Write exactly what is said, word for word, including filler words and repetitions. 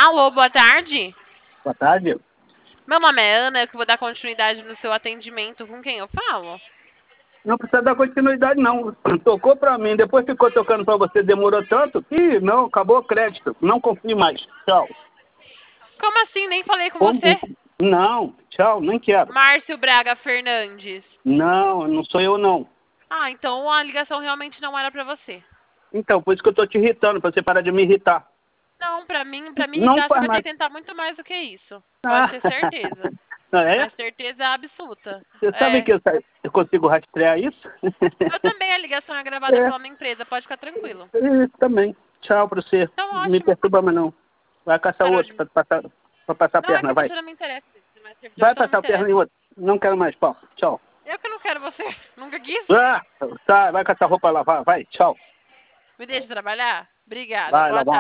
Alô, boa tarde. Boa tarde. Meu nome é Ana, eu que vou dar continuidade no seu atendimento. Com quem eu falo? Não precisa dar continuidade, não. Tocou pra mim, depois ficou tocando pra você, demorou tanto. Ih, não, acabou o crédito. Não confio mais. Tchau. Como assim? Nem falei com Como? você? Não, tchau, nem quero. Márcio Braga Fernandes. Não, não sou eu, não. Ah, então a ligação realmente não era pra você. Então, por isso que eu tô te irritando, pra você parar de me irritar. Não, pra mim, pra me Não irritar, você faz vai ter mais. que tentar muito mais do que isso. Pode Ah. ter certeza. É? Mas certeza absoluta. Você sabe É. que eu, sa- eu consigo rastrear isso? Eu também, a ligação é gravada É, pela minha empresa, pode ficar tranquilo. é, também. Tchau pra você. Então, Me ótimo. perturba mais não. Vai caçar Parou outro de... pra passar, pra passar a Não, é perna, que vai. você já não me interessa. Mas já Vai você não me passar a perna em interessa. outro. Não quero mais, pau. Tchau. Eu que não quero você. Nunca quis. Ah, tá, vai caçar roupa lá, vai, vai, tchau. Me deixa trabalhar? Obrigada. Vai Boa lavar. tarde.